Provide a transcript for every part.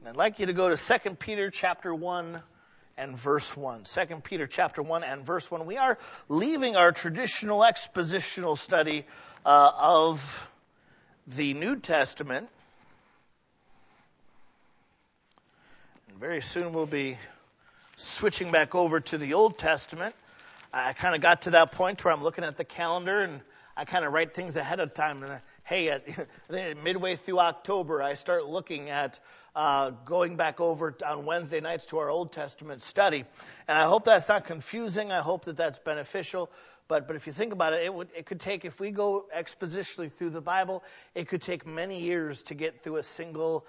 And I'd like you to go to 2 Peter chapter 1 and verse 1. 2 Peter chapter 1 and verse 1. We are leaving our traditional expositional study of the New Testament. And very soon we'll be switching back over to the Old Testament. I kind of got to that point where I'm looking at the calendar and I kind of write things ahead of time. And hey, midway through October, I start looking at going back over on Wednesday nights to our Old Testament study. And I hope that's not confusing. I hope that that's beneficial. But if you think about it, it could take, if we go expositionally through the Bible, it could take many years to get through a single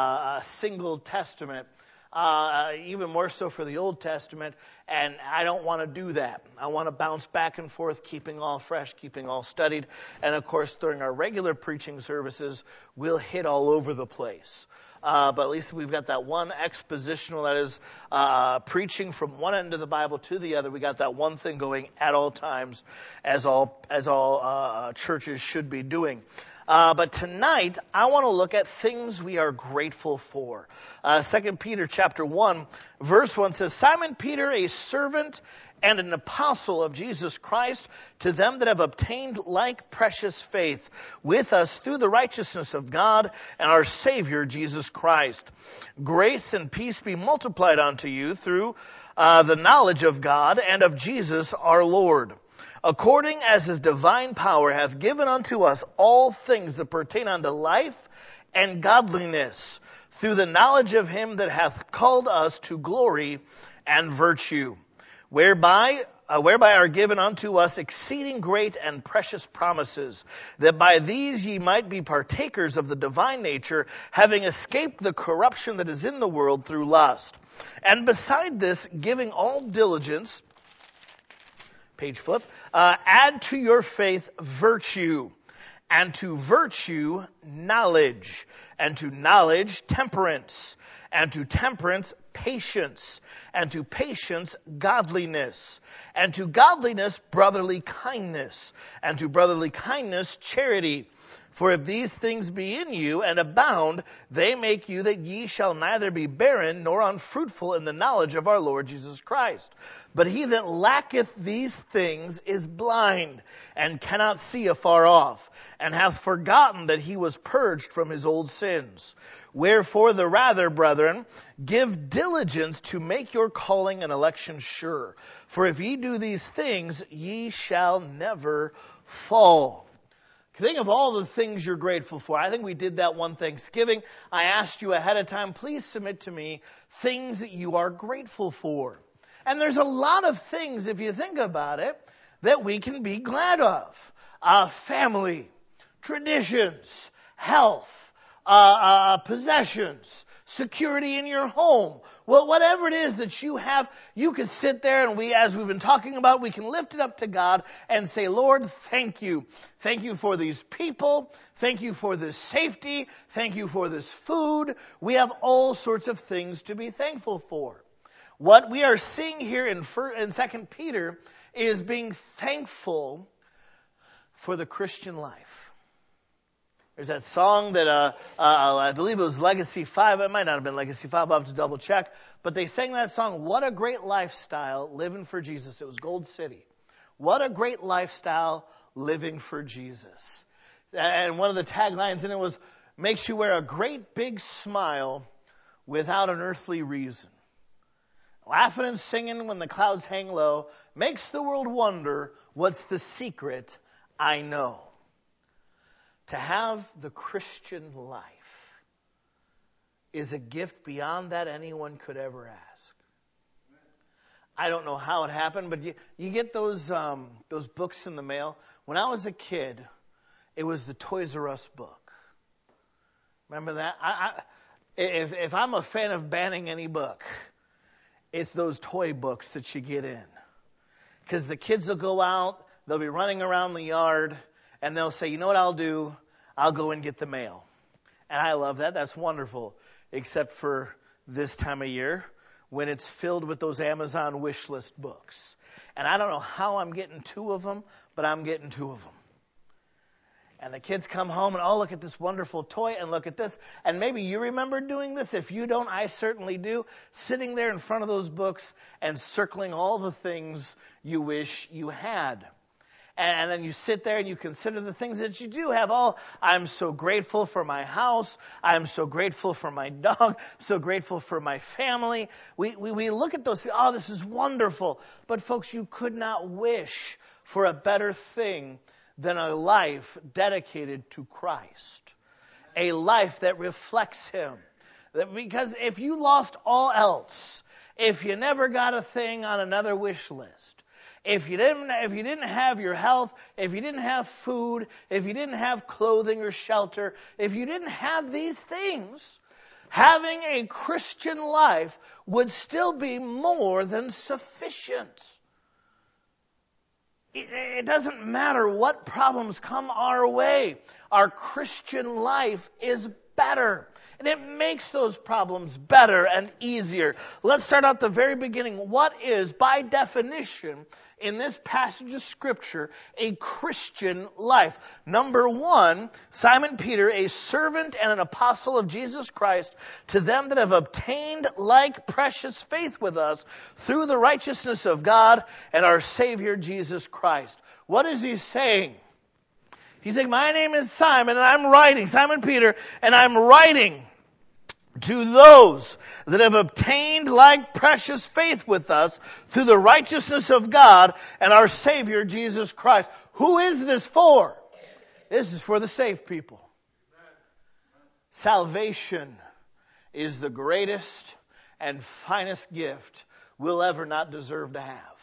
testament. Even more so for the Old Testament, and I don't want to do that. I want to bounce back and forth, keeping all fresh, keeping all studied, and of course during our regular preaching services, we'll hit all over the place. But at least we've got that one expositional, that is preaching from one end of the Bible to the other. We got that one thing going at all times, as all churches should be doing. But tonight, I want to look at things we are grateful for. 2 Peter chapter 1, verse 1 says, Simon Peter, a servant and an apostle of Jesus Christ, to them that have obtained like precious faith with us through the righteousness of God and our Savior Jesus Christ. Grace and peace be multiplied unto you through the knowledge of God and of Jesus our Lord, according as his divine power hath given unto us all things that pertain unto life and godliness, through the knowledge of him that hath called us to glory and virtue, whereby are given unto us exceeding great and precious promises, that by these ye might be partakers of the divine nature, having escaped the corruption that is in the world through lust. And beside this, giving all diligence, page flip, add to your faith virtue, and to virtue knowledge, and to knowledge temperance, and to temperance patience, and to patience godliness, and to godliness brotherly kindness, and to brotherly kindness charity. For if these things be in you and abound, they make you that ye shall neither be barren nor unfruitful in the knowledge of our Lord Jesus Christ. But he that lacketh these things is blind, and cannot see afar off, and hath forgotten that he was purged from his old sins. Wherefore the rather, brethren, give diligence to make your calling and election sure. For if ye do these things, ye shall never fall. Think of all the things you're grateful for. I think we did that one Thanksgiving. I asked you ahead of time, please submit to me things that you are grateful for. And there's a lot of things, if you think about it, that we can be glad of. Family, traditions, health, possessions, security in your home. Well, whatever it is that you have, you can sit there and as we've been talking about, we can lift it up to God and say, Lord, thank you. Thank you for these people. Thank you for this safety. Thank you for this food. We have all sorts of things to be thankful for. What we are seeing here in 2 Peter is being thankful for the Christian life. There's that song that I believe it was Legacy 5. It might not have been Legacy 5. I'll have to double check. But they sang that song, What a Great Lifestyle Living for Jesus. It was Gold City. What a great lifestyle living for Jesus. And one of the taglines in it was, makes you wear a great big smile without an earthly reason. Laughing and singing when the clouds hang low makes the world wonder, what's the secret I know. To have the Christian life is a gift beyond that anyone could ever ask. I don't know how it happened, but you get those books in the mail. When I was a kid, it was the Toys R Us book. Remember that? If I'm a fan of banning any book, it's those toy books that you get in. Because the kids will go out, they'll be running around the yard, and they'll say, you know what I'll do? I'll go and get the mail. And I love that. That's wonderful. Except for this time of year when it's filled with those Amazon wish list books. And I don't know how I'm getting 2 of them, but I'm getting 2 of them. And the kids come home and, oh, look at this wonderful toy and look at this. And maybe you remember doing this. If you don't, I certainly do. Sitting there in front of those books and circling all the things you wish you had. And then you sit there and you consider the things that you do have. Oh, I'm so grateful for my house. I'm so grateful for my dog. So grateful for my family. We look at those things. Oh, this is wonderful. But folks, you could not wish for a better thing than a life dedicated to Christ. A life that reflects Him. Because if you lost all else, if you never got a thing on another wish list, if you didn't have your health, if you didn't have food, if you didn't have clothing or shelter, if you didn't have these things, having a Christian life would still be more than sufficient. It doesn't matter what problems come our way. Our Christian life is better. And it makes those problems better and easier. Let's start out the very beginning. What is, by definition, in this passage of Scripture, a Christian life? Number one, Simon Peter, a servant and an apostle of Jesus Christ, to them that have obtained like precious faith with us through the righteousness of God and our Savior Jesus Christ. What is he saying? He's saying, my name is Simon, and I'm writing, Simon Peter, and I'm writing to those that have obtained like precious faith with us through the righteousness of God and our Savior Jesus Christ. Who is this for? This is for the saved people. Salvation is the greatest and finest gift we'll ever not deserve to have.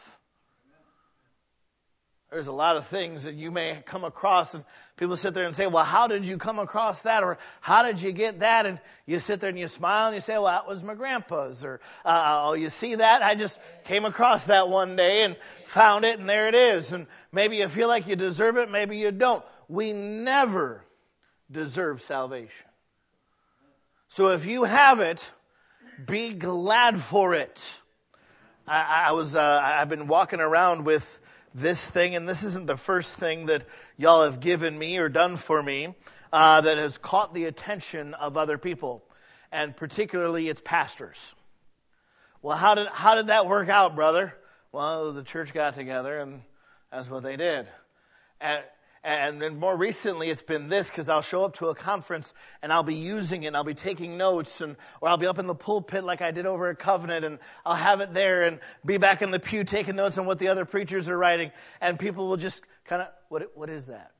There's a lot of things that you may come across, and people sit there and say, well, how did you come across that? Or how did you get that? And you sit there and you smile and you say, well, that was my grandpa's. Or, oh, you see that? I just came across that one day and found it, and there it is. And maybe you feel like you deserve it, maybe you don't. We never deserve salvation. So if you have it, be glad for it. I've been walking around with this thing, and this isn't the first thing that y'all have given me or done for me that has caught the attention of other people, and particularly its pastors. Well, how did that work out, brother? Well, the church got together, and that's what they did. And then more recently, it's been this, because I'll show up to a conference and I'll be using it, and I'll be taking notes, or I'll be up in the pulpit like I did over at Covenant, and I'll have it there and be back in the pew taking notes on what the other preachers are writing, and people will just kind of, what is that?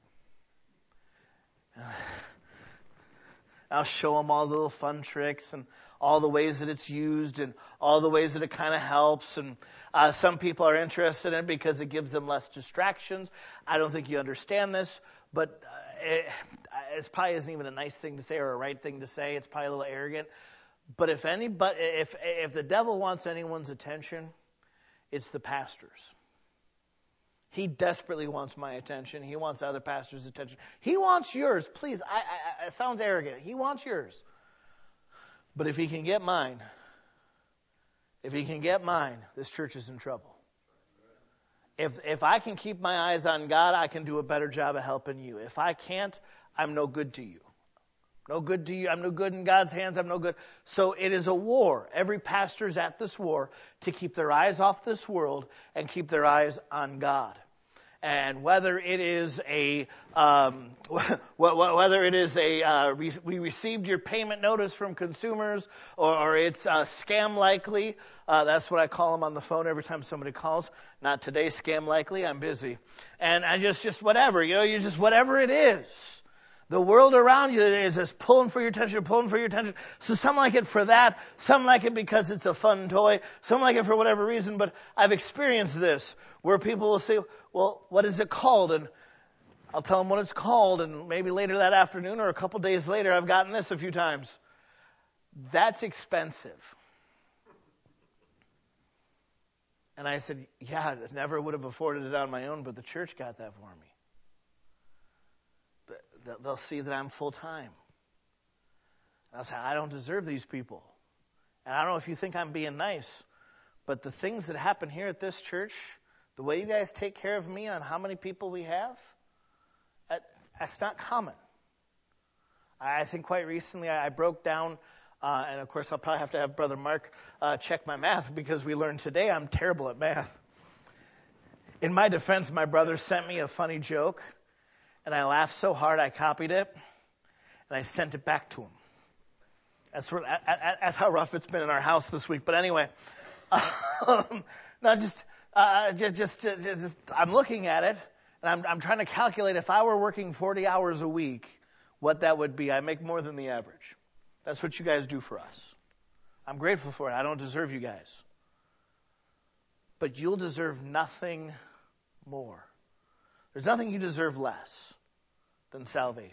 I'll show them all the little fun tricks and all the ways that it's used and all the ways that it kind of helps. And some people are interested in it because it gives them less distractions. I don't think you understand this, but it probably isn't even a nice thing to say or a right thing to say. It's probably a little arrogant. But if the devil wants anyone's attention, it's the pastor's. He desperately wants my attention. He wants other pastors' attention. He wants yours. Please, it sounds arrogant. He wants yours. But if he can get mine, this church is in trouble. If I can keep my eyes on God, I can do a better job of helping you. If I can't, I'm no good to you. No good to you. I'm no good in God's hands. I'm no good. So it is a war. Every pastor's at this war to keep their eyes off this world and keep their eyes on God. And whether it is we received your payment notice from consumers, or it's scam likely. That's what I call them on the phone every time somebody calls. Not today, scam likely. I'm busy. And I just whatever, you just whatever it is. The world around you is just pulling for your attention. So some like it for that. Some like it because it's a fun toy. Some like it for whatever reason. But I've experienced this where people will say, well, what is it called? And I'll tell them what it's called. And maybe later that afternoon or a couple days later, I've gotten this a few times. That's expensive. And I said, yeah, I never would have afforded it on my own, but the church got that for me. They'll see that I'm full-time. I'll say, I don't deserve these people. And I don't know if you think I'm being nice, but the things that happen here at this church, the way you guys take care of me on how many people we have, That's not common. I think quite recently I broke down, and of course I'll probably have to have Brother Mark check my math, because we learned today I'm terrible at math. In my defense, my brother sent me a funny joke, and I laughed so hard I copied it, and I sent it back to him. That's how rough it's been in our house this week. But anyway, I'm looking at it, and I'm trying to calculate if I were working 40 hours a week, what that would be. I make more than the average. That's what you guys do for us. I'm grateful for it. I don't deserve you guys. But you'll deserve nothing more. There's nothing you deserve less than salvation.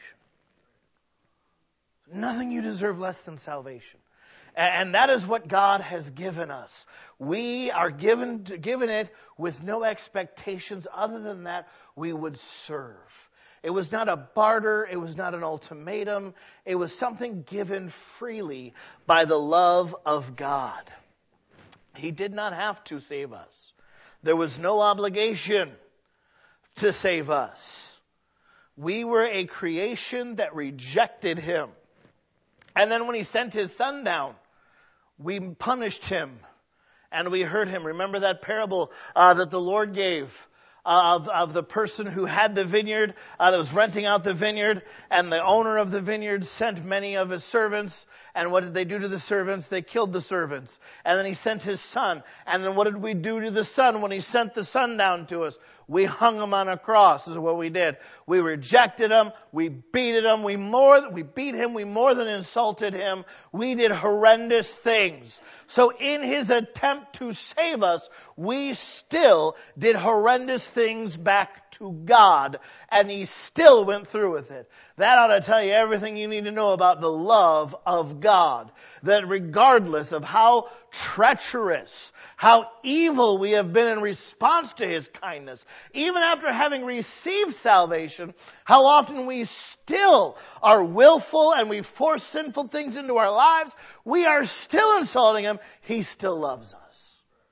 Nothing you deserve less than salvation. And that is what God has given us. We are given it with no expectations other than that we would serve. It was not a barter. It was not an ultimatum. It was something given freely by the love of God. He did not have to save us. There was no obligation to save us. We were a creation that rejected him. And then when he sent his son down, we punished him and we hurt him. Remember that parable that the Lord gave of the person who had the vineyard, that was renting out the vineyard, and the owner of the vineyard sent many of his servants. And what did they do to the servants? They killed the servants. And then he sent his son. And then what did we do to the son when he sent the son down to us? We hung him on a cross. This is what we did. We rejected him. We beat him. We beat him. We more than insulted him. We did horrendous things. So in his attempt to save us, we still did horrendous things back to God. And he still went through with it. That ought to tell you everything you need to know about the love of God. That regardless of how treacherous, how evil we have been in response to his kindness, even after having received salvation, how often we still are willful and we force sinful things into our lives, we are still insulting him. He still loves us.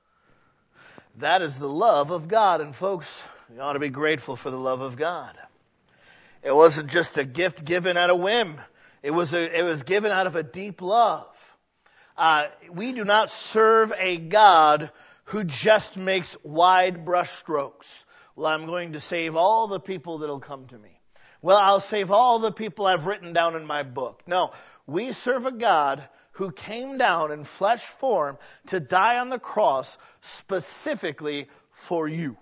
That is the love of God. And folks, we ought to be grateful for the love of God. It wasn't just a gift given at a whim. It was given out of a deep love. We do not serve a God who just makes wide brush strokes. Well, I'm going to save all the people that'll come to me. Well, I'll save all the people I've written down in my book. No, we serve a God who came down in flesh form to die on the cross specifically for you.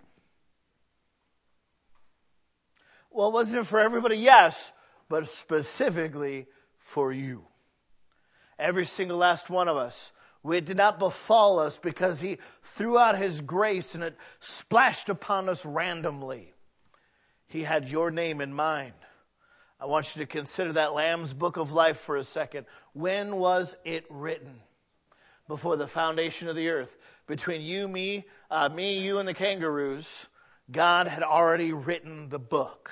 Well, wasn't it for everybody? Yes, but specifically for you. Every single last one of us. It did not befall us because he threw out his grace and it splashed upon us randomly. He had your name in mind. I want you to consider that Lamb's Book of Life for a second. When was it written? Before the foundation of the earth. Between you, me, you, and the kangaroos, God had already written the book.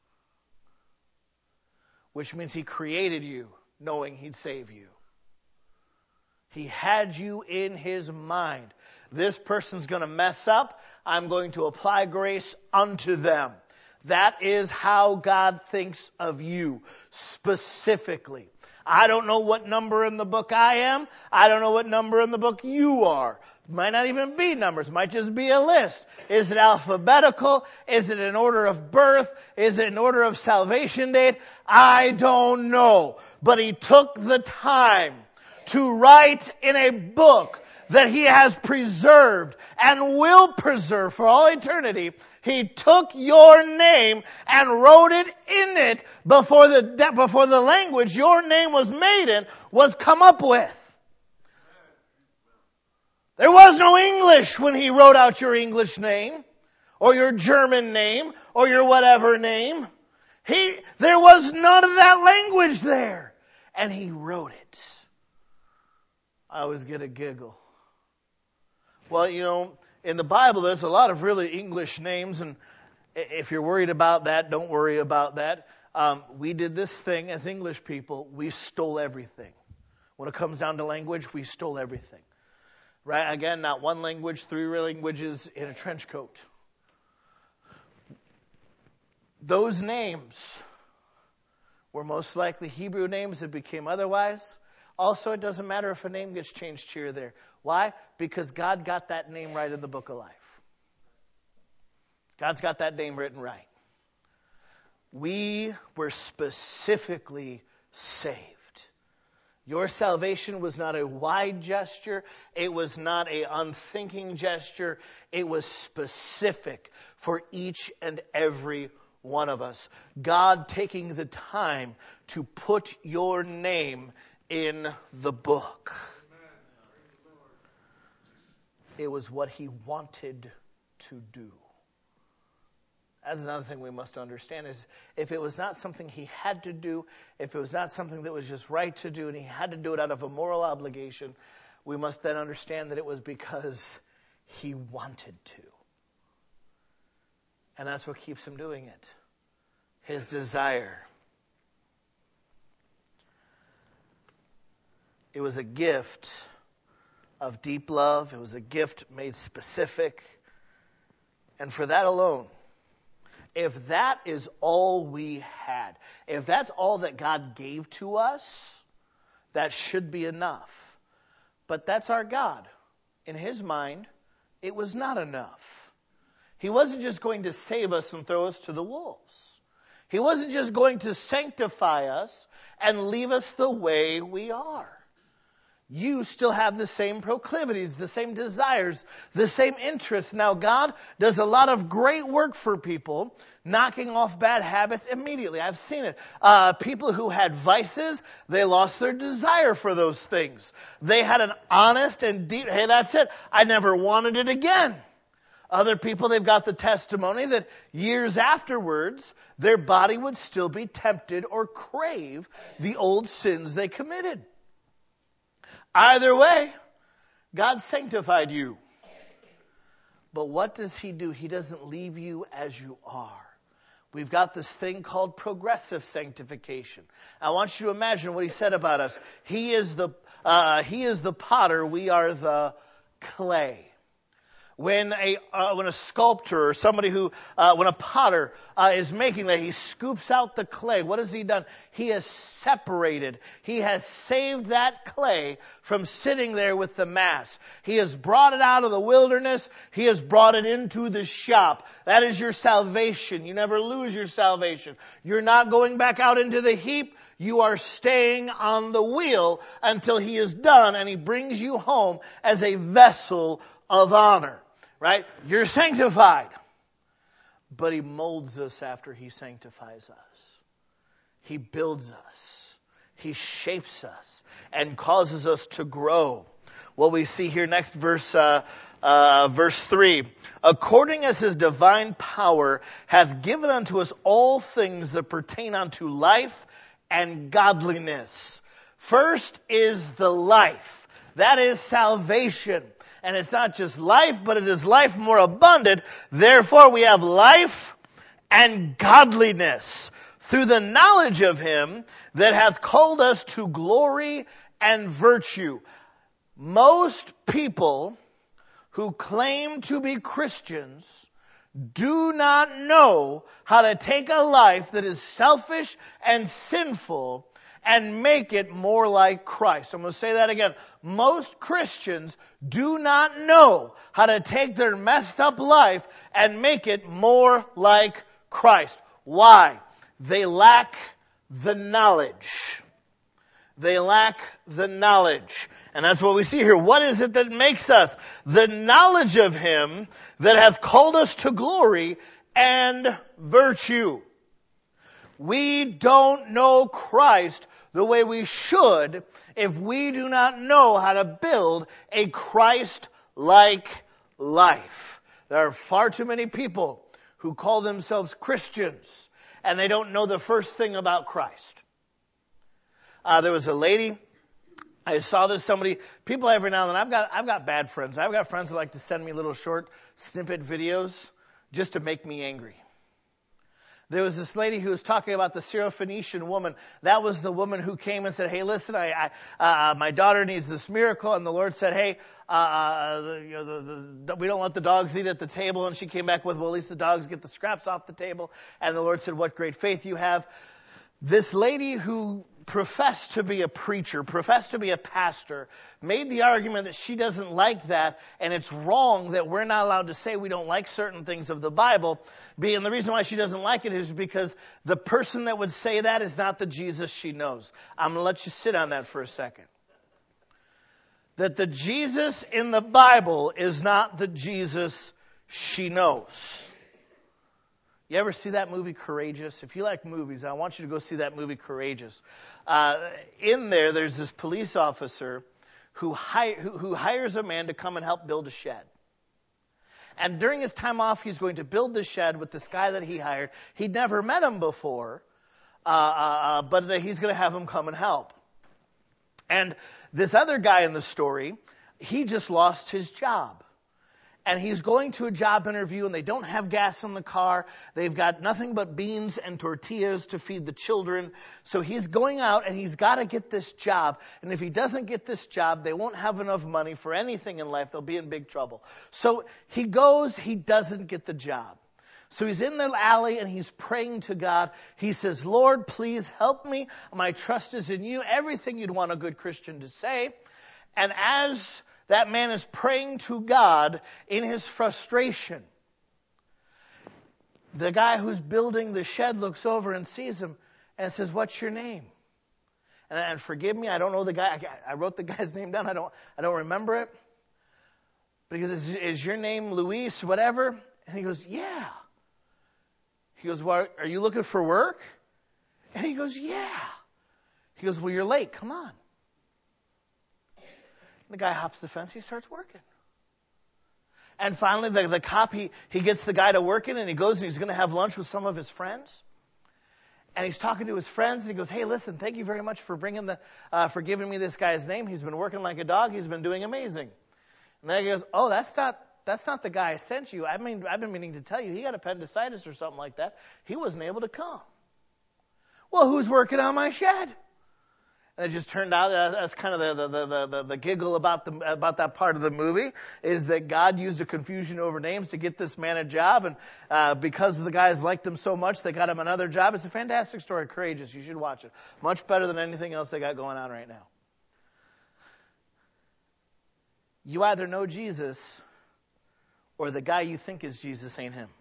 Which means he created you knowing he'd save you. He had you in his mind. This person's going to mess up. I'm going to apply grace unto them. That is how God thinks of you specifically. I don't know what number in the book I am. I don't know what number in the book you are. It might not even be numbers. It might just be a list. Is it alphabetical? Is it in order of birth? Is it in order of salvation date? I don't know. But he took the time to write in a book that he has preserved and will preserve for all eternity. He took your name and wrote it in it before the language your name was made in was come up with. There was no English when he wrote out your English name or your German name or your whatever name. There was none of that language there. And he wrote it. I always get a giggle. Well, in the Bible, there's a lot of really English names, and if you're worried about that, don't worry about that. We did this thing as English people. We stole everything. When it comes down to language, we stole everything. Right? Again, not one language, 3 languages in a trench coat. Those names were most likely Hebrew names that became otherwise. Also, it doesn't matter if a name gets changed here or there. Why? Because God got that name right in the book of life. God's got that name written right. We were specifically saved. Your salvation was not a wide gesture. It was not an unthinking gesture. It was specific for each and every one of us. God taking the time to put your name in the book. It was what he wanted to do. That's another thing we must understand is if it was not something he had to do, if it was not something that was just right to do and he had to do it out of a moral obligation, we must then understand that it was because he wanted to. And that's what keeps him doing it. His desire. It was a gift of deep love. It was a gift made specific. And for that alone, if that is all we had, if that's all that God gave to us, that should be enough. But that's our God. In his mind, it was not enough. He wasn't just going to save us and throw us to the wolves. He wasn't just going to sanctify us and leave us the way we are. You still have the same proclivities, the same desires, the same interests. Now, God does a lot of great work for people, knocking off bad habits immediately. I've seen it. People who had vices, they lost their desire for those things. They had an honest and deep, hey, that's it. I never wanted it again. Other people, they've got the testimony that years afterwards, their body would still be tempted or crave the old sins they committed. Either way, God sanctified you. But what does he do? He doesn't leave you as you are. We've got this thing called progressive sanctification. I want you to imagine what he said about us. He is the potter, we are the clay. When a sculptor or somebody when a potter is making that, he scoops out the clay. What has he done? He has separated. He has saved that clay from sitting there with the mass. He has brought it out of the wilderness. He has brought it into the shop. That is your salvation. You never lose your salvation. You're not going back out into the heap. You are staying on the wheel until he is done and he brings you home as a vessel of honor. Right? You're sanctified. But he molds us after he sanctifies us. He builds us. He shapes us and causes us to grow. What we see here next, verse 3. According as his divine power hath given unto us all things that pertain unto life and godliness. First is the life. That is salvation. And it's not just life, but it is life more abundant. Therefore, we have life and godliness through the knowledge of him that hath called us to glory and virtue. Most people who claim to be Christians do not know how to take a life that is selfish and sinful and make it more like Christ. I'm going to say that again. Most Christians do not know how to take their messed up life and make it more like Christ. Why? They lack the knowledge. They lack the knowledge. And that's what we see here. What is it that makes us? The knowledge of him that hath called us to glory and virtue. We don't know Christ the way we should if we do not know how to build a Christ-like life. There are far too many people who call themselves Christians and they don't know the first thing about Christ. There was a lady, I saw this people every now and then, I've got bad friends. I've got friends that like to send me little short snippet videos just to make me angry. There was this lady who was talking about the Syrophoenician woman. That was the woman who came and said, hey, listen, my daughter needs this miracle. And the Lord said, hey, we don't let the dogs eat at the table. And she came back with, well, at least the dogs get the scraps off the table. And the Lord said, what great faith you have. This lady who professed to be a preacher, professed to be a pastor, made the argument that she doesn't like that, and it's wrong that we're not allowed to say we don't like certain things of the Bible. And the reason why she doesn't like it is because the person that would say that is not the Jesus she knows. I'm going to let you sit on that for a second. That the Jesus in the Bible is not the Jesus she knows. You ever see that movie Courageous? If you like movies, I want you to go see that movie Courageous. In there's this police officer who hires a man to come and help build a shed. And during his time off, he's going to build the shed with this guy that he hired. He'd never met him before, but he's going to have him come and help. And this other guy in the story, he just lost his job. And he's going to a job interview, and they don't have gas in the car. They've got nothing but beans and tortillas to feed the children. So he's going out, and he's got to get this job. And if he doesn't get this job, they won't have enough money for anything in life. They'll be in big trouble. So he goes, he doesn't get the job. So he's in the alley, and he's praying to God. He says, Lord, please help me. My trust is in you. Everything you'd want a good Christian to say. And as that man is praying to God in his frustration, the guy who's building the shed looks over and sees him and says, what's your name? And forgive me, I don't know the guy. I wrote the guy's name down. I don't remember it. But he goes, is your name Luis, whatever? And he goes, yeah. He goes, well, are you looking for work? And he goes, yeah. He goes, well, you're late. Come on. The guy hops the fence. He starts working. And finally, the cop, he gets the guy to working, and he goes and he's going to have lunch with some of his friends. And he's talking to his friends, and he goes, hey, listen, thank you very much for for giving me this guy's name. He's been working like a dog. He's been doing amazing. And then he goes, oh, that's not the guy I sent you. I mean, I've been meaning to tell you. He got appendicitis or something like that. He wasn't able to come. Well, who's working on my shed? And it just turned out, as kind of the giggle about that part of the movie, is that God used a confusion over names to get this man a job, and because the guys liked him so much, they got him another job. It's a fantastic story, Courageous. You should watch it. Much better than anything else they got going on right now. You either know Jesus, or the guy you think is Jesus ain't him.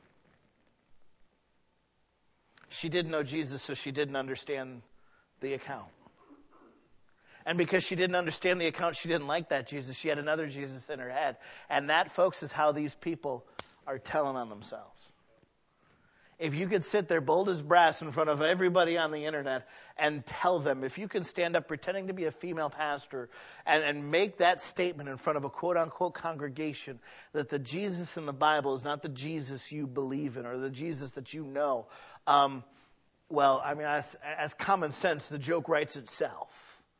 She didn't know Jesus, so she didn't understand the account. And because she didn't understand the account, she didn't like that Jesus. She had another Jesus in her head. And that, folks, is how these people are telling on themselves. If you could sit there bold as brass in front of everybody on the internet and tell them, if you can stand up pretending to be a female pastor and make that statement in front of a quote-unquote congregation that the Jesus in the Bible is not the Jesus you believe in or the Jesus that you know, well, I mean, as common sense, the joke writes itself.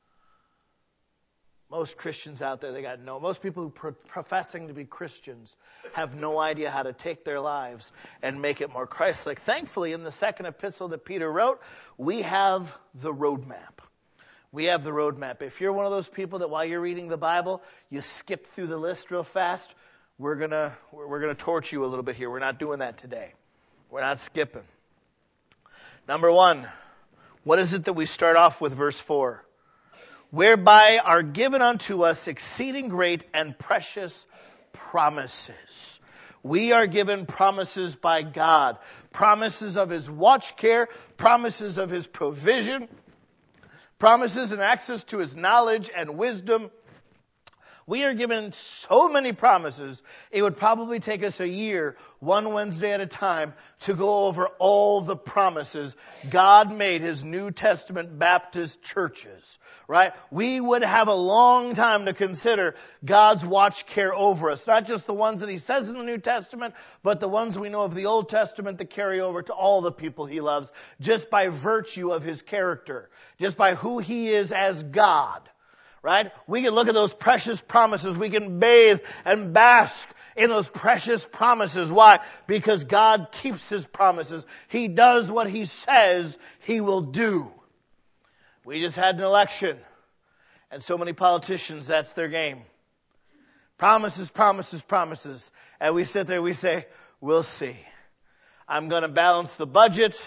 Most Christians out there, most people who professing to be Christians have no idea how to take their lives and make it more Christ-like. Thankfully, in the second epistle that Peter wrote, we have the roadmap. We have the roadmap. If you're one of those people that while you're reading the Bible, you skip through the list real fast, we're gonna torch you a little bit here. We're not doing that today. We're not skipping. Number 1, what is it that we start off with verse 4? Whereby are given unto us exceeding great and precious promises. We are given promises by God. Promises of His watch care, promises of His provision, promises and access to His knowledge and wisdom. We are given so many promises, it would probably take us a year, one Wednesday at a time, to go over all the promises God made His New Testament Baptist churches, right? We would have a long time to consider God's watch care over us. Not just the ones that He says in the New Testament, but the ones we know of the Old Testament that carry over to all the people He loves, just by virtue of His character, just by who He is as God. Right? We can look at those precious promises. We can bathe and bask in those precious promises. Why? Because God keeps His promises. He does what He says He will do. We just had an election, and so many politicians, that's their game. Promises, promises, promises. And we sit there, we say, we'll see. I'm going to balance the budget.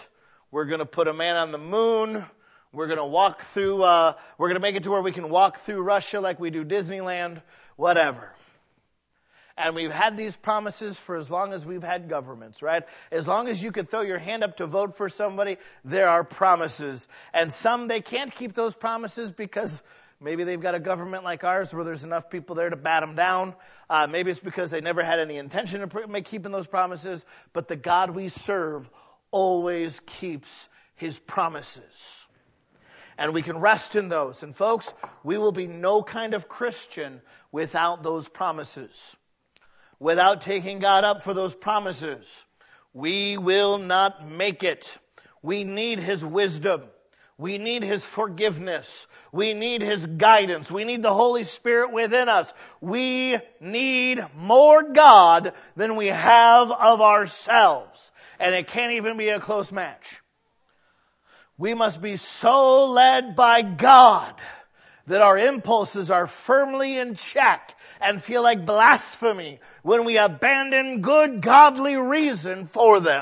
We're going to put a man on the moon. We're going to walk through, we're going to make it to where we can walk through Russia like we do Disneyland, whatever. And we've had these promises for as long as we've had governments, right? As long as you could throw your hand up to vote for somebody, there are promises. And some, they can't keep those promises because maybe they've got a government like ours where there's enough people there to bat them down. Maybe it's because they never had any intention of keeping those promises. But the God we serve always keeps his promises. And we can rest in those. And folks, we will be no kind of Christian without those promises. Without taking God up for those promises, we will not make it. We need his wisdom. We need his forgiveness. We need his guidance. We need the Holy Spirit within us. We need more God than we have of ourselves. And it can't even be a close match. We must be so led by God that our impulses are firmly in check and feel like blasphemy when we abandon good, godly reason for them.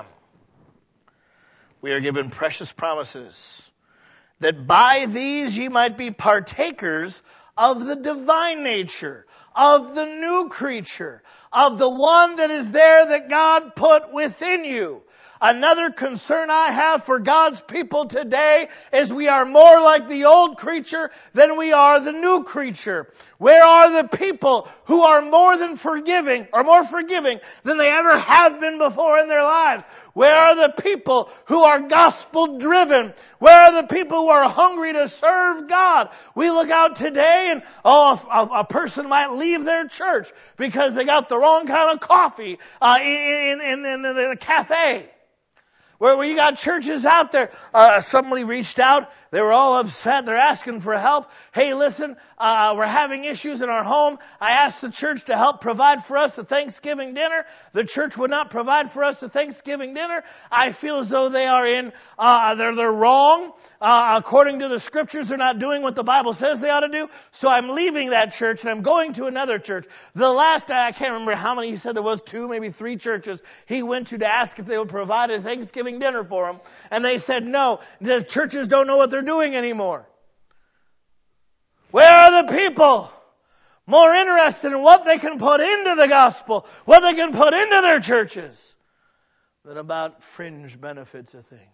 We are given precious promises that by these ye might be partakers of the divine nature, of the new creature, of the one that is there that God put within you. Another concern I have for God's people today is we are more like the old creature than we are the new creature. Where are the people who are more forgiving than they ever have been before in their lives? Where are the people who are gospel driven? Where are the people who are hungry to serve God? We look out today and, a person might leave their church because they got the wrong kind of coffee in the cafe. Where you got churches out there, somebody reached out, they were all upset, they're asking for help. Hey, listen, we're having issues in our home. I asked the church to help provide for us a Thanksgiving dinner. The church would not provide for us a Thanksgiving dinner. I feel as though they are they're wrong. According to the scriptures, they're not doing what the Bible says they ought to do. So I'm leaving that church and I'm going to another church. The last, I can't remember how many, he said there was 2, maybe 3 churches he went to ask if they would provide a Thanksgiving dinner for him. And they said no. The churches don't know what they're doing anymore. Where are the people more interested in what they can put into the gospel, what they can put into their churches, than about fringe benefits of things?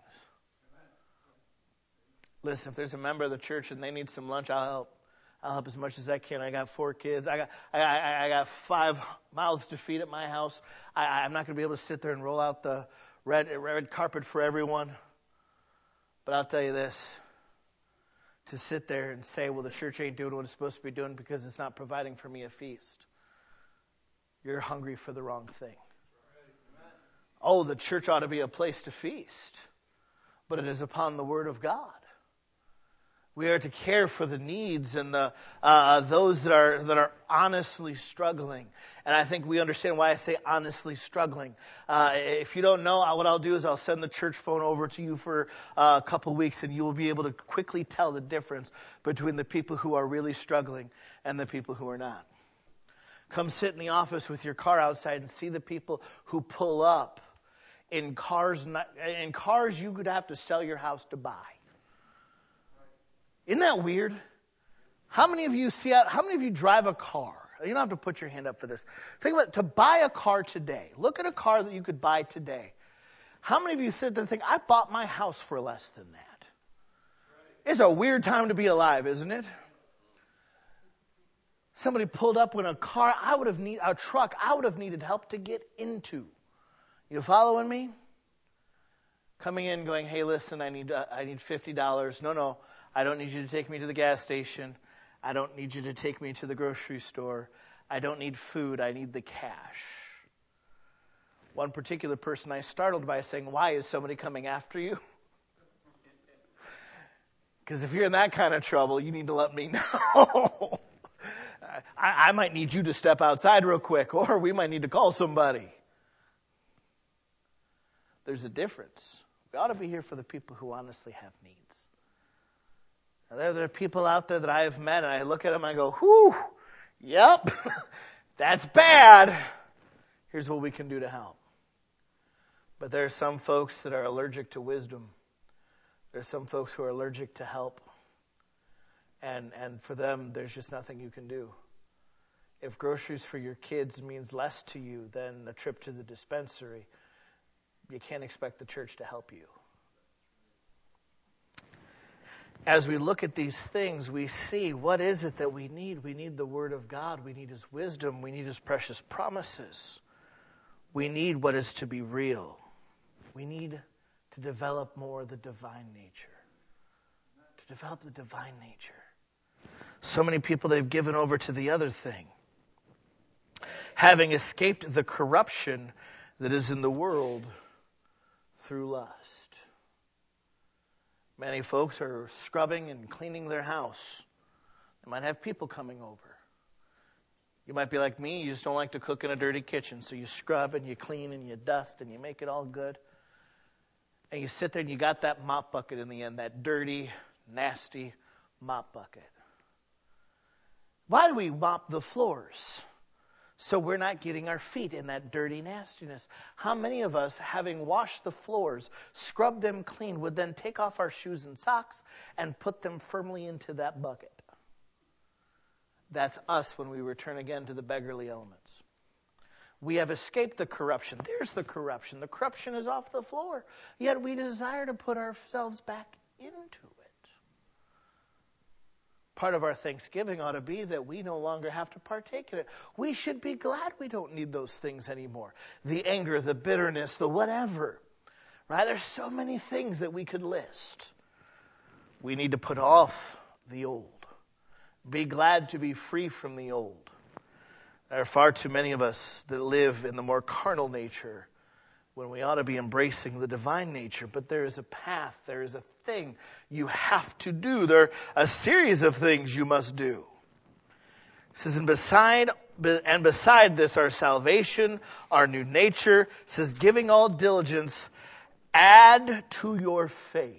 Listen, if there's a member of the church and they need some lunch, I'll help. I'll help as much as I can. I got 4 kids. I got 5 mouths to feed at my house. I'm not going to be able to sit there and roll out the red carpet for everyone. But I'll tell you this. To sit there and say, well, the church ain't doing what it's supposed to be doing because it's not providing for me a feast. You're hungry for the wrong thing. Oh, the church ought to be a place to feast. But it is upon the Word of God. We are to care for the needs and those that are honestly struggling. And I think we understand why I say honestly struggling. If you don't know, what I'll do is I'll send the church phone over to you for a couple weeks, and you will be able to quickly tell the difference between the people who are really struggling and the people who are not. Come sit in the office with your car outside and see the people who pull up in cars you could have to sell your house to buy. Isn't that weird? How many of you drive a car? You don't have to put your hand up for this. Think about it. To buy a car today. Look at a car that you could buy today. How many of you sit there and think, I bought my house for less than that? It's a weird time to be alive, isn't it? Somebody pulled up in a car a truck I would have needed help to get into. You following me? Coming in going, hey, listen, I need $50. No, I don't need you to take me to the gas station. I don't need you to take me to the grocery store. I don't need food. I need the cash. One particular person I startled by saying, why is somebody coming after you? Because if you're in that kind of trouble, you need to let me know. I might need you to step outside real quick, or we might need to call somebody. There's a difference. We ought to be here for the people who honestly have needs. Now, there are people out there that I have met, and I look at them and I go, whew, yep, that's bad. Here's what we can do to help. But there are some folks that are allergic to wisdom. There's some folks who are allergic to help. And for them, there's just nothing you can do. If groceries for your kids means less to you than a trip to the dispensary, you can't expect the church to help you. As we look at these things, we see what is it that we need. We need the Word of God. We need His wisdom. We need His precious promises. We need what is to be real. We need to develop more the divine nature. To develop the divine nature. So many people, they've given over to the other thing. Having escaped the corruption that is in the world through lust. Many folks are scrubbing and cleaning their house. They might have people coming over. You might be like me, you just don't like to cook in a dirty kitchen, so you scrub and you clean and you dust and you make it all good. And you sit there and you got that mop bucket in the end, that dirty, nasty mop bucket. Why do we mop the floors? So we're not getting our feet in that dirty nastiness. How many of us, having washed the floors, scrubbed them clean, would then take off our shoes and socks and put them firmly into that bucket? That's us when we return again to the beggarly elements. We have escaped the corruption. There's the corruption. The corruption is off the floor. Yet we desire to put ourselves back into it. Part of our thanksgiving ought to be that we no longer have to partake in it. We should be glad we don't need those things anymore. The anger, the bitterness, the whatever. Right? There's so many things that we could list. We need to put off the old. Be glad to be free from the old. There are far too many of us that live in the more carnal nature when we ought to be embracing the divine nature. But there is a path, there is a thing you have to do. There are a series of things you must do. It says, and beside this, our salvation, our new nature, it says, giving all diligence, add to your faith.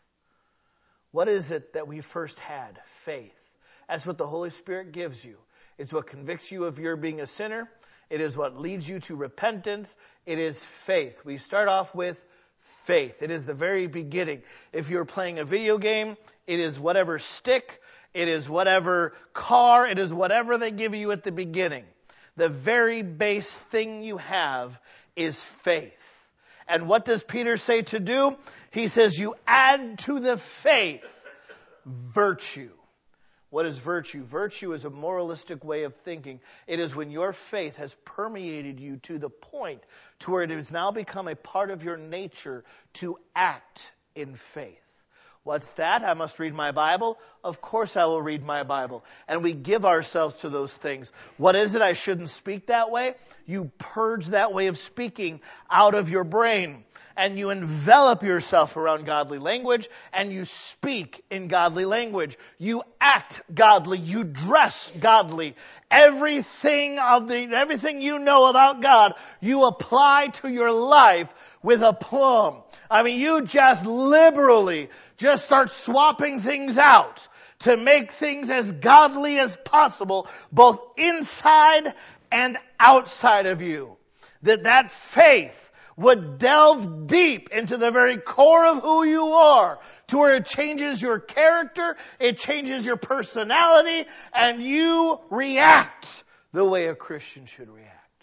What is it that we first had? Faith. That's what the Holy Spirit gives you. It's what convicts you of your being a sinner. It is what leads you to repentance. It is faith. We start off with faith. It is the very beginning. If you're playing a video game, it is whatever stick, it is whatever car, it is whatever they give you at the beginning. The very base thing you have is faith. And what does Peter say to do? He says, you add to the faith virtue. What is virtue? Virtue is a moralistic way of thinking. It is when your faith has permeated you to the point to where it has now become a part of your nature to act in faith. What's that? I must read my Bible? Of course I will read my Bible. And we give ourselves to those things. What is it? I shouldn't speak that way? You purge that way of speaking out of your brain. And you envelop yourself around godly language, and you speak in godly language. You act godly. You dress godly. Everything you know about God, you apply to your life with aplomb. I mean, you just liberally just start swapping things out to make things as godly as possible, both inside and outside of you. That faith would delve deep into the very core of who you are, to where it changes your character, it changes your personality, and you react the way a Christian should react.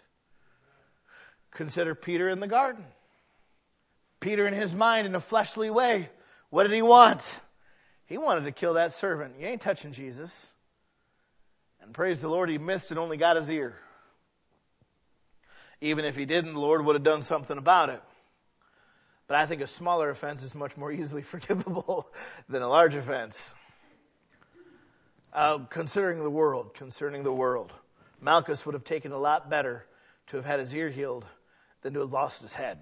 Consider Peter in the garden. Peter in his mind, in a fleshly way, what did he want? He wanted to kill that servant. You ain't touching Jesus. And praise the Lord, he missed and only got his ear. Even if he didn't, the Lord would have done something about it. But I think a smaller offense is much more easily forgivable than a large offense. Concerning the world, Malchus would have taken a lot better to have had his ear healed than to have lost his head.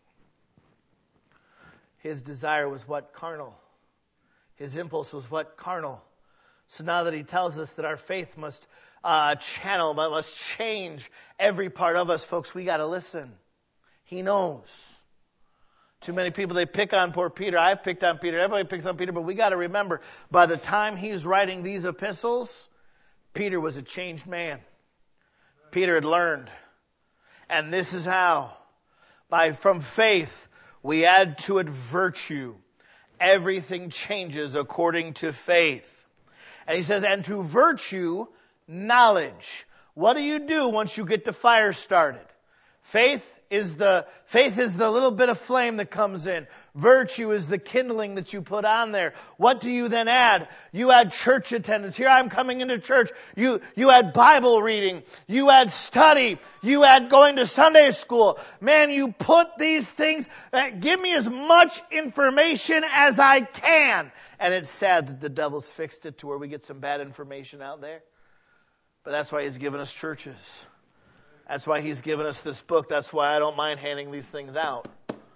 His desire was what? Carnal. His impulse was what? Carnal. So now that he tells us that our faith must must change every part of us, folks, we got to listen. He knows. Too many people, they pick on poor Peter. I've picked on Peter. Everybody picks on Peter. But we got to remember, by the time he's writing these epistles, Peter was a changed man. Peter had learned. And this is how. From faith, we add to it virtue. Everything changes according to faith. And he says, and to virtue, knowledge. What do you do once you get the fire started? Faith is the little bit of flame that comes in. Virtue is the kindling that you put on there. What do you then add? You add church attendance. Here I'm coming into church. You add Bible reading. You add study. You add going to Sunday school. Man, you put these things, give me as much information as I can. And it's sad that the devil's fixed it to where we get some bad information out there. But that's why he's given us churches. That's why he's given us this book. That's why I don't mind handing these things out.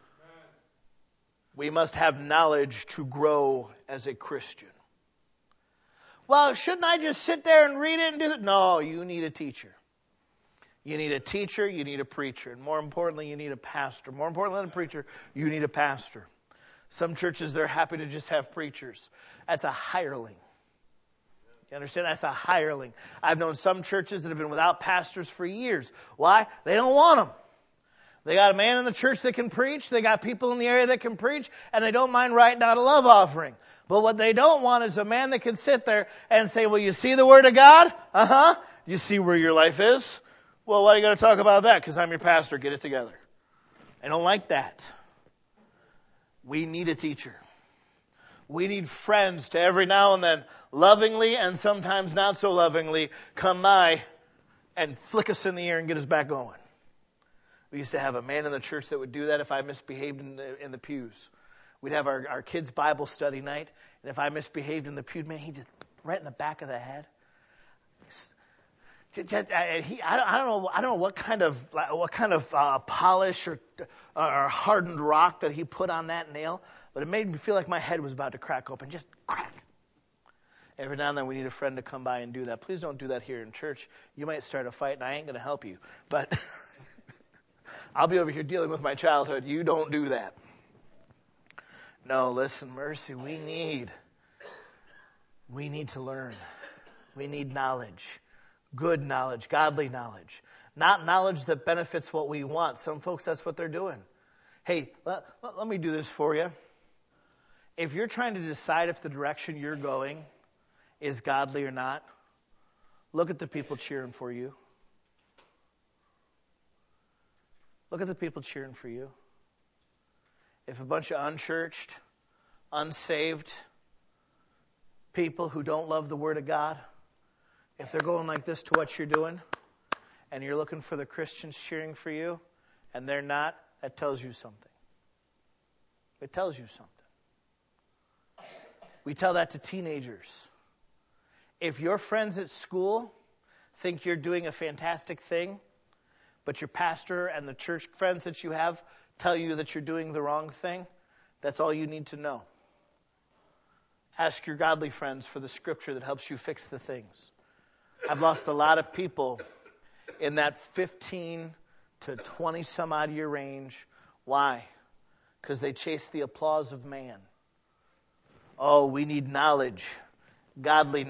We must have knowledge to grow as a Christian. Well, shouldn't I just sit there and read it and do that? No, you need a teacher. You need a teacher, you need a preacher. And more importantly, you need a pastor. More important than a preacher, you need a pastor. Some churches, they're happy to just have preachers. That's a hireling. You understand? That's a hireling. I've known some churches that have been without pastors for years. Why? They don't want them. They got a man in the church that can preach. They got people in the area that can preach. And they don't mind writing out a love offering. But what they don't want is a man that can sit there and say, well, you see the Word of God? Uh-huh. You see where your life is? Well, why are you going to talk about that? Because I'm your pastor. Get it together. I don't like that. We need a teacher. We need friends to every now and then lovingly and sometimes not so lovingly come by and flick us in the ear and get us back going. We used to have a man in the church that would do that if I misbehaved in the pews. We'd have our kids' Bible study night, and if I misbehaved in the pew, man, he just right in the back of the head. I don't know what kind of polish or hardened rock that he put on that nail, but it made me feel like my head was about to crack open. Just crack. Every now and then we need a friend to come by and do that. Please don't do that here in church. You might start a fight, and I ain't going to help you. But I'll be over here dealing with my childhood. You don't do that. No, listen, Mercy, we need to learn. We need knowledge. Good knowledge, godly knowledge. Not knowledge that benefits what we want. Some folks, that's what they're doing. Hey, let me do this for you. If you're trying to decide if the direction you're going is godly or not, look at the people cheering for you. Look at the people cheering for you. If a bunch of unchurched, unsaved people who don't love the Word of God, if they're going like this to what you're doing, and you're looking for the Christians cheering for you, and they're not, that tells you something. It tells you something. We tell that to teenagers. If your friends at school think you're doing a fantastic thing, but your pastor and the church friends that you have tell you that you're doing the wrong thing, that's all you need to know. Ask your godly friends for the scripture that helps you fix the things. I've lost a lot of people in that 15 to 20 some odd year range. Why? Because they chase the applause of man. Oh, we need knowledge, godly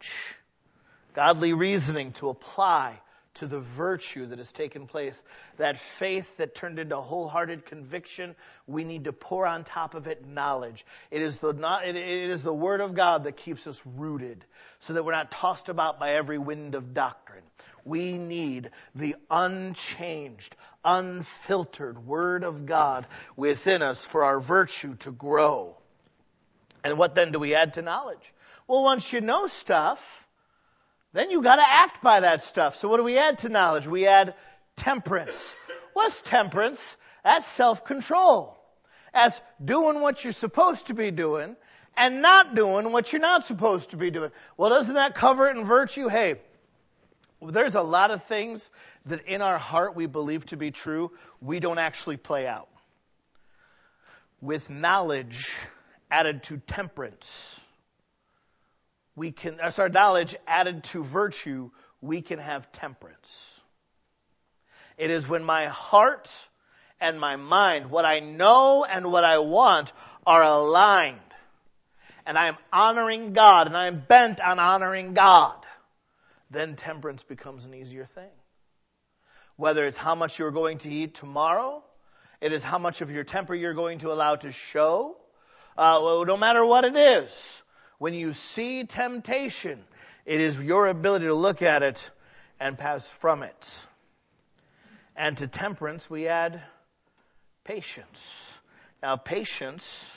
reasoning to apply to the virtue that has taken place. That faith that turned into wholehearted conviction, we need to pour on top of it knowledge. It is the Word of God that keeps us rooted so that we're not tossed about by every wind of doctrine. We need the unchanged, unfiltered Word of God within us for our virtue to grow. And what then do we add to knowledge? Well, once you know stuff, then you got to act by that stuff. So what do we add to knowledge? We add temperance. What's temperance? That's self-control. That's doing what you're supposed to be doing and not doing what you're not supposed to be doing. Well, doesn't that cover it in virtue? Hey, there's a lot of things that in our heart we believe to be true, we don't actually play out. With knowledge added to temperance, as our knowledge added to virtue, we can have temperance. It is when my heart and my mind, what I know and what I want, are aligned, and I am honoring God, and I am bent on honoring God, then temperance becomes an easier thing. Whether it's how much you're going to eat tomorrow, it is how much of your temper you're going to allow to show, No matter what it is, when you see temptation, it is your ability to look at it and pass from it. And to temperance, we add patience. Now, patience,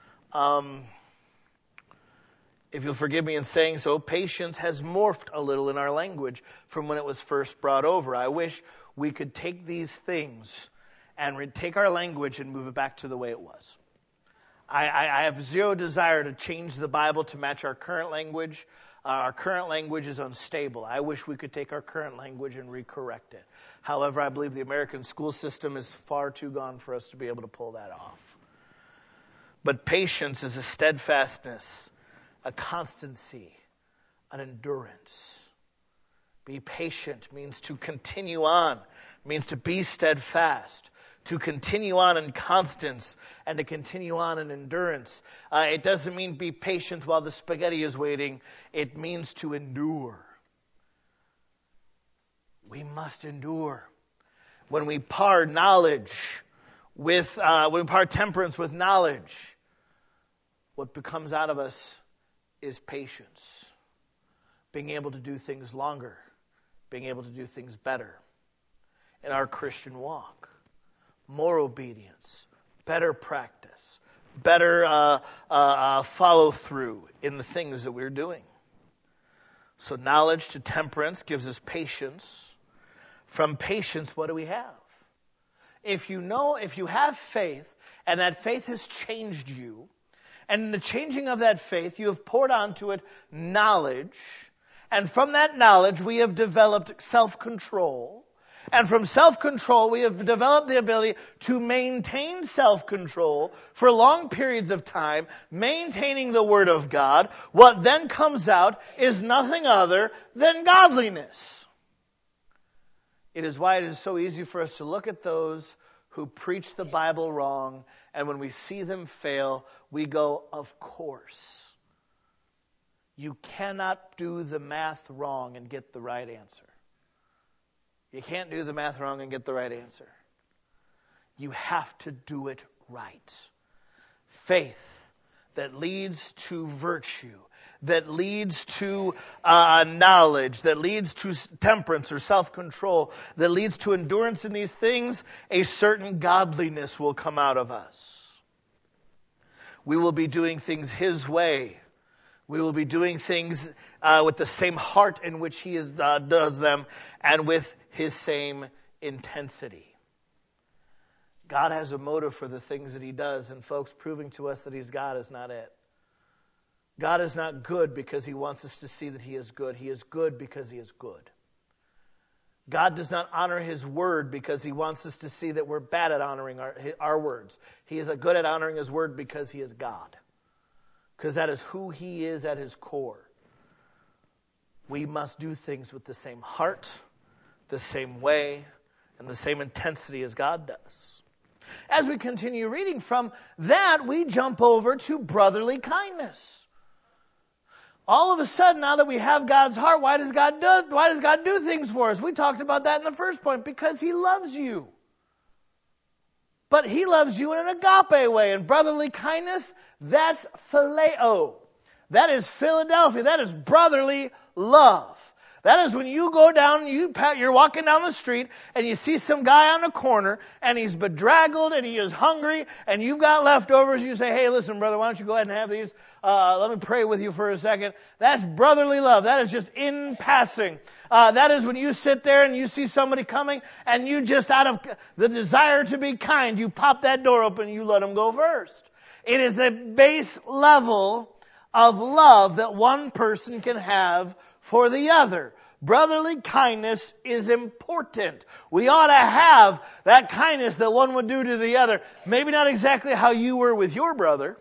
if you'll forgive me in saying so, patience has morphed a little in our language from when it was first brought over. I wish we could take these things and take our language and move it back to the way it was. I have zero desire to change the Bible to match our current language. Our current language is unstable. I wish we could take our current language and recorrect it. However, I believe the American school system is far too gone for us to be able to pull that off. But patience is a steadfastness, a constancy, an endurance. Be patient means to continue on, means to be steadfast, to continue on in constance, and to continue on in endurance. It doesn't mean be patient while the spaghetti is waiting. It means to endure. We must endure. When we par knowledge with, when we par temperance with knowledge, what becomes out of us is patience. Being able to do things longer. Being able to do things better. In our Christian walk. More obedience. Better practice. Better follow through in the things that we're doing. So knowledge to temperance gives us patience. From patience, what do we have? If you have faith, and that faith has changed you, and in the changing of that faith, you have poured onto it knowledge, and from that knowledge, we have developed self-control, and from self-control, we have developed the ability to maintain self-control for long periods of time, maintaining the Word of God. What then comes out is nothing other than godliness. It is why it is so easy for us to look at those who preach the Bible wrong, and when we see them fail, we go, of course. You cannot do the math wrong and get the right answer. You can't do the math wrong and get the right answer. You have to do it right. Faith that leads to virtue, that leads to knowledge, that leads to temperance or self-control, that leads to endurance in these things, a certain godliness will come out of us. We will be doing things His way. We will be doing things with the same heart in which He does them, and with His same intensity. God has a motive for the things that He does, and folks, proving to us that He's God is not it. God is not good because He wants us to see that He is good. He is good because He is good. God does not honor His word because He wants us to see that we're bad at honoring our words. He is good at honoring His word because He is God. Because that is who He is at His core. We must do things with the same heart, the same way, and the same intensity as God does. As we continue reading from that, we jump over to brotherly kindness. All of a sudden, now that we have God's heart, why does God do things for us? We talked about that in the first point, because He loves you. But He loves you in an agape way. And brotherly kindness, that's phileo. That is Philadelphia. That is brotherly love. That is when you go down, you're walking down the street, and you see some guy on the corner, and he's bedraggled, and he is hungry, and you've got leftovers. You say, hey, listen, brother, why don't you go ahead and have these? Let me pray with you for a second. That's brotherly love. That is just in passing. That is when you sit there and you see somebody coming, and you just, out of the desire to be kind, you pop that door open and you let them go first. It is the base level of love that one person can have for the other. Brotherly kindness is important. We ought to have that kindness that one would do to the other. Maybe not exactly how you were with your brother.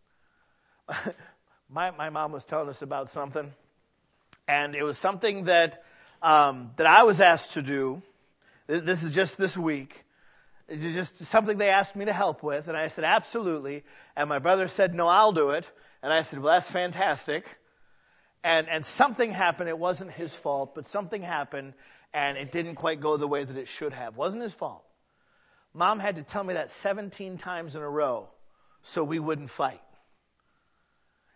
My mom was telling us about something, and it was something that I was asked to do. This is just this week. It's just something they asked me to help with, and I said, absolutely. And my brother said, no, I'll do it. And I said, well, that's fantastic. And something happened. It wasn't his fault, but something happened, and it didn't quite go the way that it should have. It wasn't his fault. Mom had to tell me that 17 times in a row so we wouldn't fight.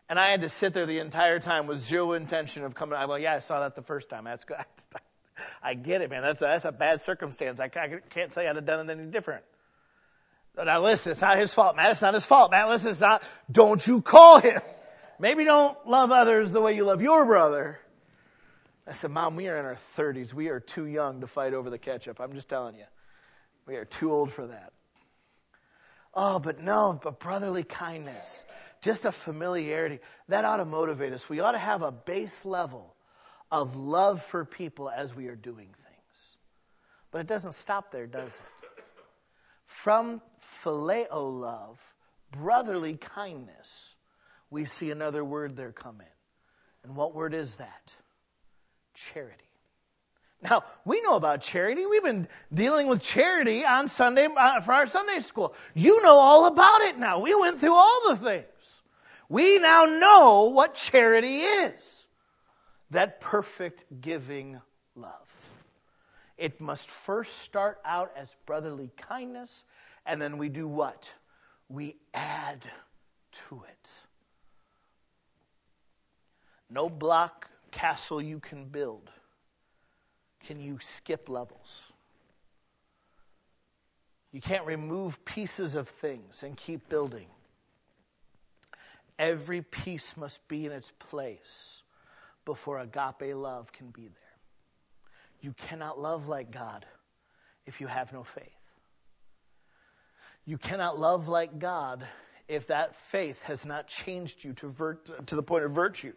And I had to sit there the entire time with zero intention of coming. I'm like, yeah, I saw that the first time. That's good. I get it, man. That's a bad circumstance. I can't say I'd have done it any different. Now listen, it's not his fault, Matt. It's not his fault, Matt. Listen, it's not. Don't you call him. Maybe don't love others the way you love your brother. I said, Mom, we are in our 30s. We are too young to fight over the ketchup. I'm just telling you. We are too old for that. Oh, but brotherly kindness. Just a familiarity. That ought to motivate us. We ought to have a base level of love for people as we are doing things. But it doesn't stop there, does it? From phileo love, brotherly kindness, we see another word there come in. And what word is that? Charity. Now, we know about charity. We've been dealing with charity on Sunday for our Sunday school. You know all about it now. We went through all the things. We now know what charity is. That perfect giving love. It must first start out as brotherly kindness, and then we do what? We add to it. No block castle you can build can you skip levels. You can't remove pieces of things and keep building. Every piece must be in its place before agape love can be there. You cannot love like God if you have no faith. You cannot love like God if that faith has not changed you to the point of virtue.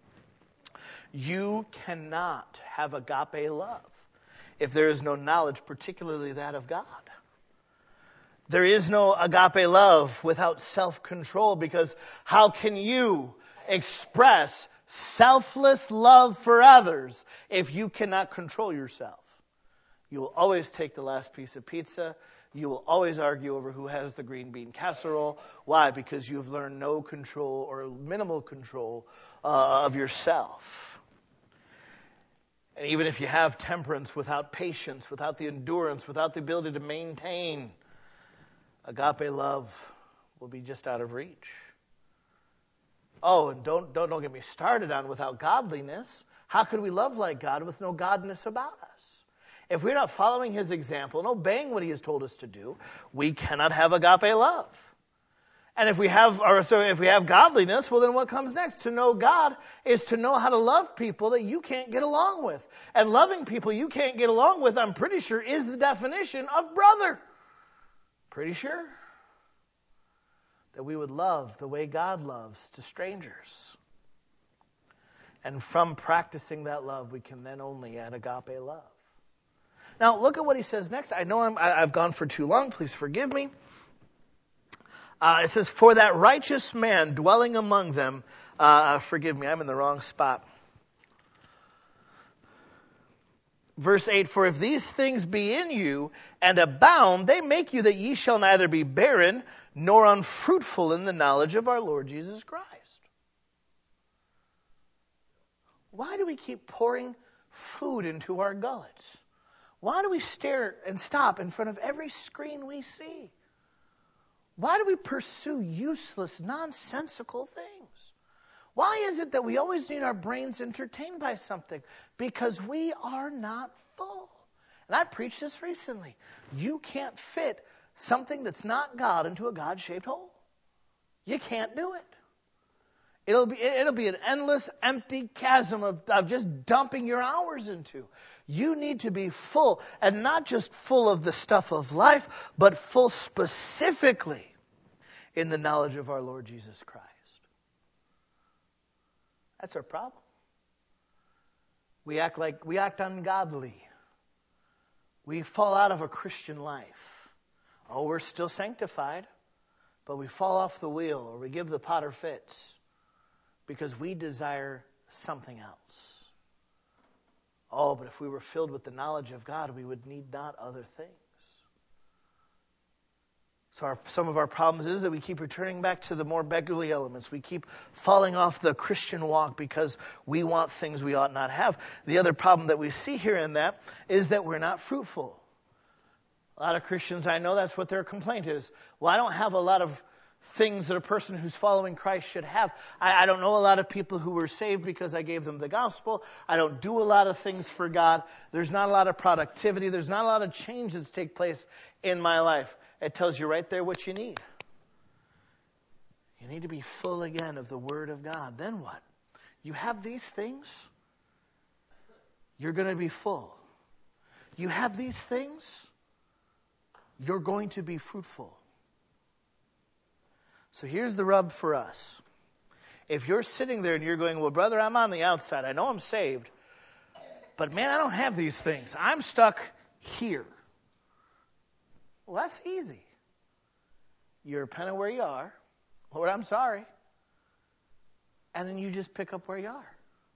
You cannot have agape love if there is no knowledge, particularly that of God. There is no agape love without self-control, because how can you express selfless love for others if you cannot control yourself? You will always take the last piece of pizza. You will always argue over who has the green bean casserole. Why? Because you've learned no control or minimal control of yourself. And even if you have temperance without patience, without the endurance, without the ability to maintain, agape love will be just out of reach. Oh, and don't get me started on without godliness. How could we love like God with no godness about us? If we're not following His example and obeying what He has told us to do, we cannot have agape love. And if we have godliness, well then what comes next? To know God is to know how to love people that you can't get along with. And loving people you can't get along with, I'm pretty sure, is the definition of brother. Pretty sure. That we would love the way God loves to strangers. And from practicing that love, we can then only add agape love. Now, look at what he says next. I know I've gone for too long. Please forgive me. It says, for that righteous man dwelling among them, forgive me, I'm in the wrong spot. Verse 8, for if these things be in you and abound, they make you that ye shall neither be barren nor unfruitful in the knowledge of our Lord Jesus Christ. Why do we keep pouring food into our gullets? Why do we stare and stop in front of every screen we see? Why do we pursue useless, nonsensical things? Why is it that we always need our brains entertained by something? Because we are not full. And I preached this recently. You can't fit something that's not God into a God-shaped hole. You can't do it. It'll be an endless, empty chasm of just dumping your hours into. You need to be full, and not just full of the stuff of life, but full specifically in the knowledge of our Lord Jesus Christ. That's our problem. We act ungodly. We fall out of a Christian life. Oh, we're still sanctified, but we fall off the wheel, or we give the potter fits because we desire something else. Oh, but if we were filled with the knowledge of God, we would need not other things. So some of our problems is that we keep returning back to the more beggarly elements. We keep falling off the Christian walk because we want things we ought not have. The other problem that we see here in that is that we're not fruitful. A lot of Christians I know, that's what their complaint is. Well, I don't have a lot of things that a person who's following Christ should have. I don't know a lot of people who were saved because I gave them the gospel. I don't do a lot of things for God. There's not a lot of productivity. There's not a lot of changes take place in my life. It tells you right there what you need. You need to be full again of the Word of God. Then what? You have these things, you're going to be full. You have these things, you're going to be fruitful. So here's the rub for us. If you're sitting there and you're going, well, brother, I'm on the outside. I know I'm saved. But man, I don't have these things. I'm stuck here. Well, that's easy. You repent of where you are. Lord, I'm sorry. And then you just pick up where you are.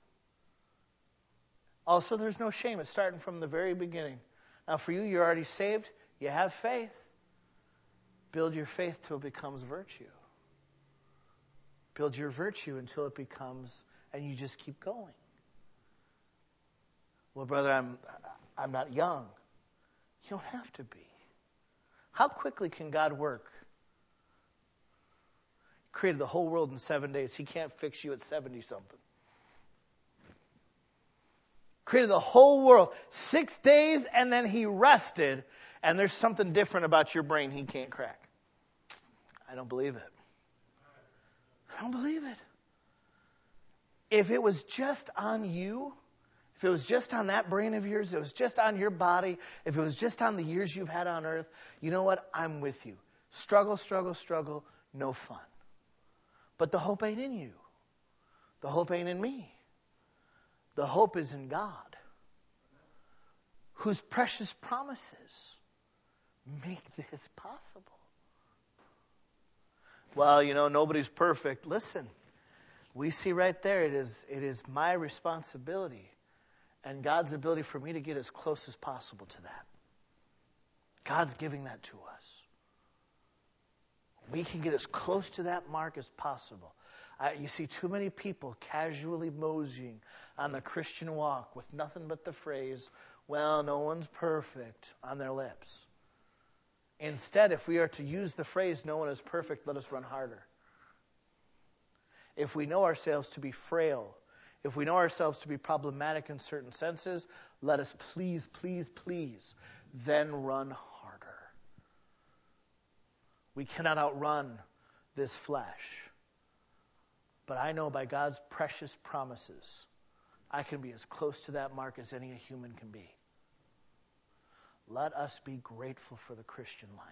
Also, there's no shame. It's starting from the very beginning. Now, for you, you're already saved. You have faith. Build your faith till it becomes virtue. Build your virtue until it becomes, and you just keep going. Well, brother, I'm not young. You don't have to be. How quickly can God work? He created the whole world in 7 days. He can't fix you at 70-something. Created the whole world 6 days, and then he rested, and there's something different about your brain he can't crack. I don't believe it. I don't believe it. If it was just on you, if it was just on that brain of yours, if it was just on your body, if it was just on the years you've had on earth, you know what? I'm with you. Struggle, struggle, struggle, no fun. But the hope ain't in you. The hope ain't in me. The hope is in God, whose precious promises make this possible. Well, nobody's perfect. Listen, we see right there it is my responsibility and God's ability for me to get as close as possible to that. God's giving that to us. We can get as close to that mark as possible. You see too many people casually moseying on the Christian walk with nothing but the phrase, well, no one's perfect, on their lips. Instead, if we are to use the phrase, no one is perfect, let us run harder. If we know ourselves to be frail, if we know ourselves to be problematic in certain senses, let us please, please, please, then run harder. We cannot outrun this flesh. But I know by God's precious promises, I can be as close to that mark as any human can be. Let us be grateful for the Christian life.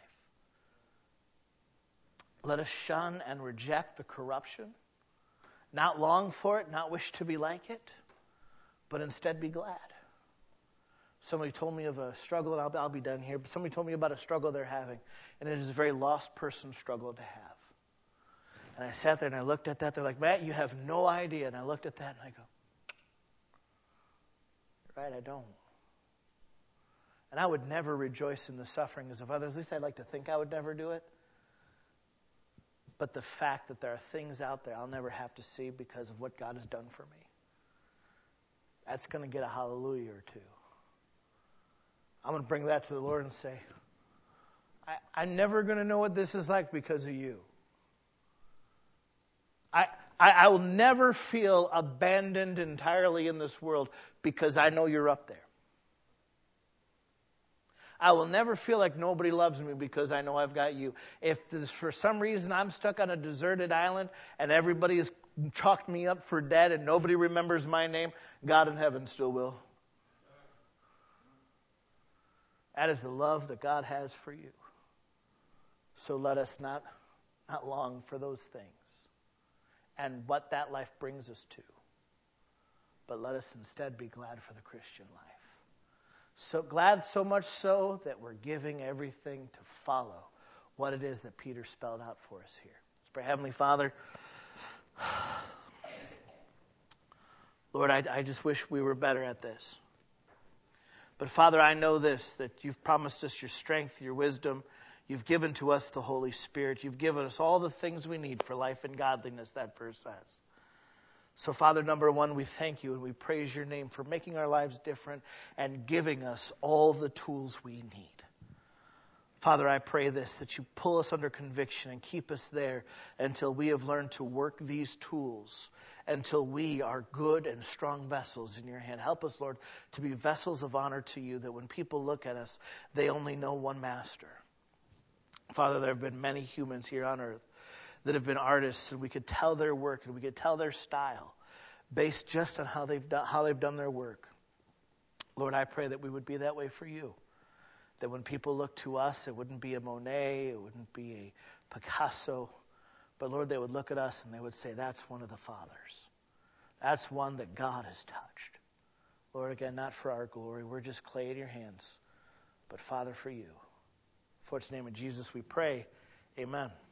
Let us shun and reject the corruption, not long for it, not wish to be like it, but instead be glad. Somebody told me of a struggle, and I'll be done here, but somebody told me about a struggle they're having, and it is a very lost person struggle to have. And I sat there and I looked at that. They're like, Matt, you have no idea. And I looked at that and I go, you're right, I don't. And I would never rejoice in the sufferings of others. At least I'd like to think I would never do it. But the fact that there are things out there I'll never have to see because of what God has done for me, that's going to get a hallelujah or two. I'm going to bring that to the Lord and say, I'm never going to know what this is like because of you. I will never feel abandoned entirely in this world because I know you're up there. I will never feel like nobody loves me because I know I've got you. If for some reason I'm stuck on a deserted island and everybody has chalked me up for dead and nobody remembers my name, God in heaven still will. That is the love that God has for you. So let us not long for those things and what that life brings us to. But let us instead be glad for the Christian life. So glad, so much so that we're giving everything to follow what it is that Peter spelled out for us here. Let's pray. Heavenly Father, Lord, I just wish we were better at this. But Father, I know this, that you've promised us your strength, your wisdom. You've given to us the Holy Spirit. You've given us all the things we need for life and godliness, that verse says. So, Father, number one, we thank you and we praise your name for making our lives different and giving us all the tools we need. Father, I pray this, that you pull us under conviction and keep us there until we have learned to work these tools, until we are good and strong vessels in your hand. Help us, Lord, to be vessels of honor to you, that when people look at us, they only know one master. Father, there have been many humans here on earth that have been artists, and we could tell their work and we could tell their style based just on how they've done their work. Lord, I pray that we would be that way for you. That when people look to us, it wouldn't be a Monet, it wouldn't be a Picasso, but Lord, they would look at us and they would say, that's one of the fathers. That's one that God has touched. Lord, again, not for our glory. We're just clay in your hands. But Father, for you. For it's in the name of Jesus we pray. Amen.